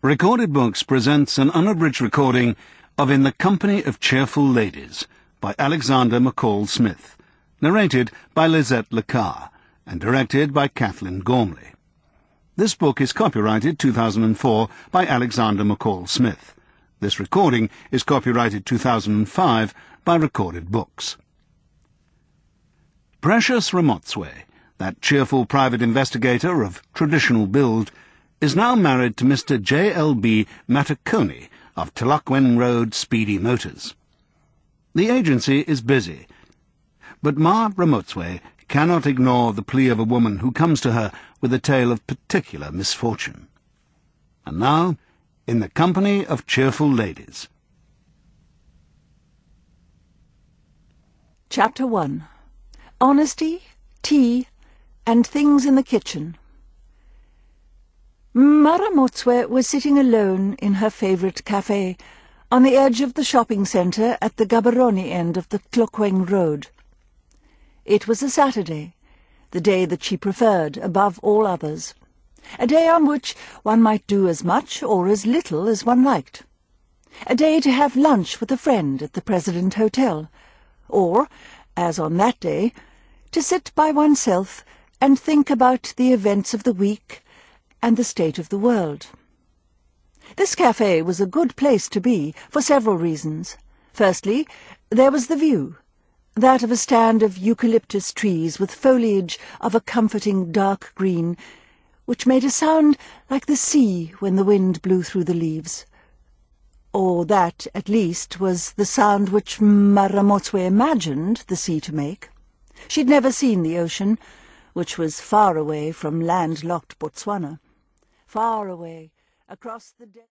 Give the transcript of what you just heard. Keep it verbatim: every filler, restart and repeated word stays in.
Recorded Books presents an unabridged recording of In the Company of Cheerful Ladies by Alexander McCall Smith, narrated by Lisette Lacar, and directed by Kathleen Gormley. This book is copyrighted two thousand four by Alexander McCall Smith. This recording is copyrighted two thousand five by Recorded Books. Precious Ramotswe, that cheerful private investigator of traditional build, is now married to Mister J L B Matakoni of Tilakwen Road Speedy Motors. The agency is busy, but Ma Ramotswe cannot ignore the plea of a woman who comes to her with a tale of particular misfortune. And now, In the Company of Cheerful Ladies. Chapter one. Honesty, Tea, and Things in the Kitchen. Ma Ramotswe was sitting alone in her favourite cafe, on the edge of the shopping centre at the Gaborone end of the Tilakwen Road. It was a Saturday, the day that she preferred above all others, a day on which one might do as much or as little as one liked, a day to have lunch with a friend at the President Hotel, or, as on that day, to sit by oneself and think about the events of the week and the state of the world. This cafe was a good place to be, for several reasons. Firstly, there was the view, that of a stand of eucalyptus trees with foliage of a comforting dark green, which made a sound like the sea when the wind blew through the leaves. Or that, at least, was the sound which Ma Ramotswe imagined the sea to make. She'd never seen the ocean, which was far away from landlocked Botswana, far away across the...